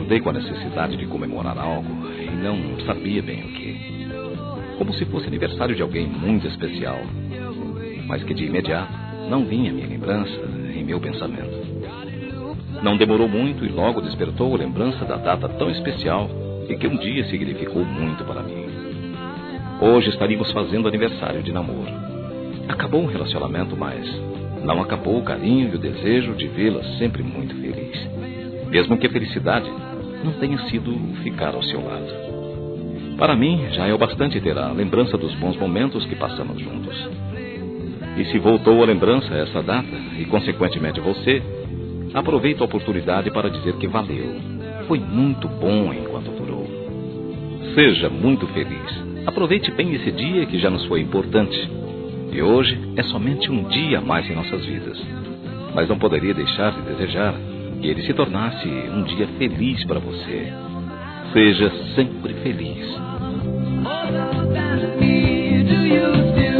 acordei com a necessidade de comemorar algo e não sabia bem o que. Como se fosse aniversário de alguém muito especial, mas que de imediato não vinha minha lembrança em meu pensamento. Não demorou muito e logo despertou a lembrança da data tão especial e que um dia significou muito para mim. Hoje estaríamos fazendo aniversário de namoro. Acabou o relacionamento, mas não acabou o carinho e o desejo de vê-la sempre muito feliz. Mesmo que a felicidade não tenha sido ficar ao seu lado. Para mim, já é o bastante ter a lembrança dos bons momentos que passamos juntos. E se voltou a lembrança essa data, e consequentemente você, aproveito a oportunidade para dizer que valeu. Foi muito bom enquanto durou. Seja muito feliz. Aproveite bem esse dia que já nos foi importante. E hoje é somente um dia a mais em nossas vidas. Mas não poderia deixar de desejar que ele se tornasse um dia feliz para você. Seja sempre feliz. All of that me, do you still